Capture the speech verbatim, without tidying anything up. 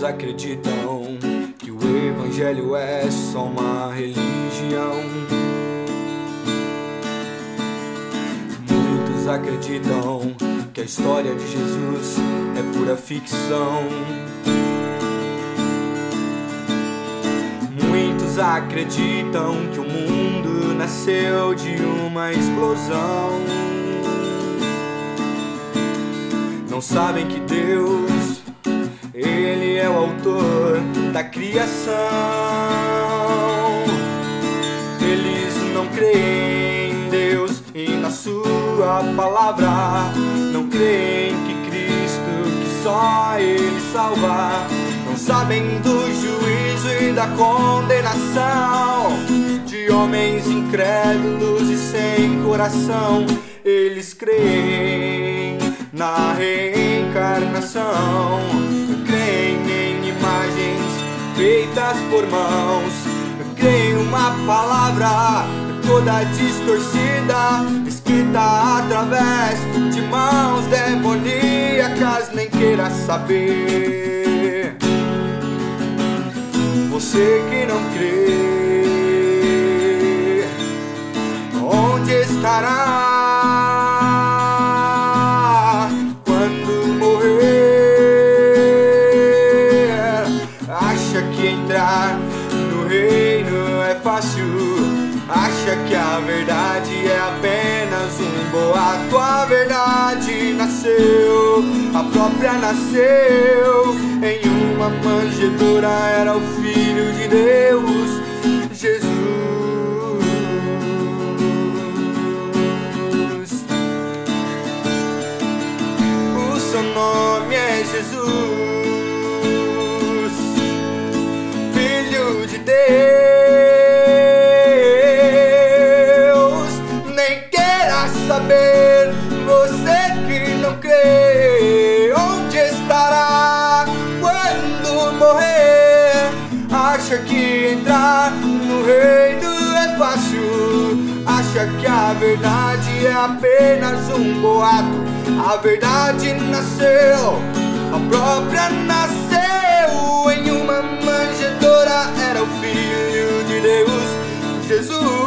acreditam que o Evangelho é só uma religião. Muitos acreditam que a história de Jesus é pura ficção. Muitos acreditam que o mundo nasceu de uma explosão. Não sabem que Deus, Ele é o autor da criação. Eles não creem em Deus e na sua palavra. Não creem que Cristo, que só Ele salva. Não sabem do juízo e da condenação de homens incrédulos e sem coração. Eles creem na reencarnação, creem em imagens feitas por mãos, creem em uma palavra toda distorcida, escrita através de mãos demoníacas. Nem queira saber, você que não crê, onde estará quando morrer? Acha que entrar no reino é fácil? Acha que a verdade é apenas um boato? A verdade nasceu, a própria nasceu em uma manjedoura. Era o Filho de Deus, Jesus. O seu nome é Jesus, Filho de Deus. Saber, você que não crê, onde estará quando morrer? Acha que entrar no reino é fácil? Acha que a verdade é apenas um boato? A verdade nasceu, a própria nasceu em uma manjedoura. Era o Filho de Deus, Jesus.